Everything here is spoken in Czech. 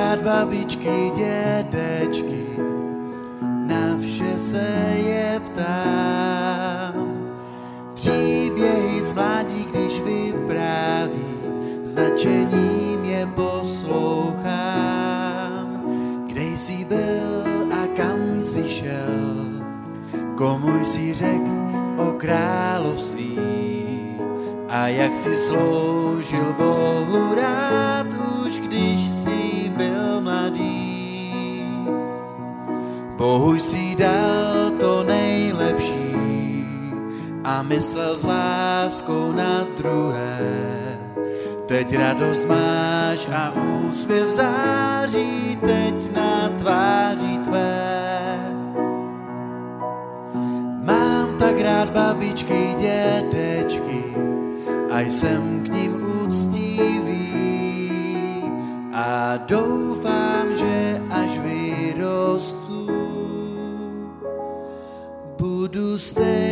rád babičky, dědečky, na vše se je ptám. Příběhy z mládí, když vypráví, s nadšením je poslouchám. Kde jsi byl a kam jsi šel, komu jsi řekl o království a jak jsi sloužil Bohu rád, už když jsi byl mladý. Bohu jsi dal to nejlepší a myslel s láskou na druhé. Teď radost máš a úsměv září teď na tváři tvé. Mám tak rád babičky, dědečky a jsem k nim úctivý a doufám, že až vyrostu budu stejný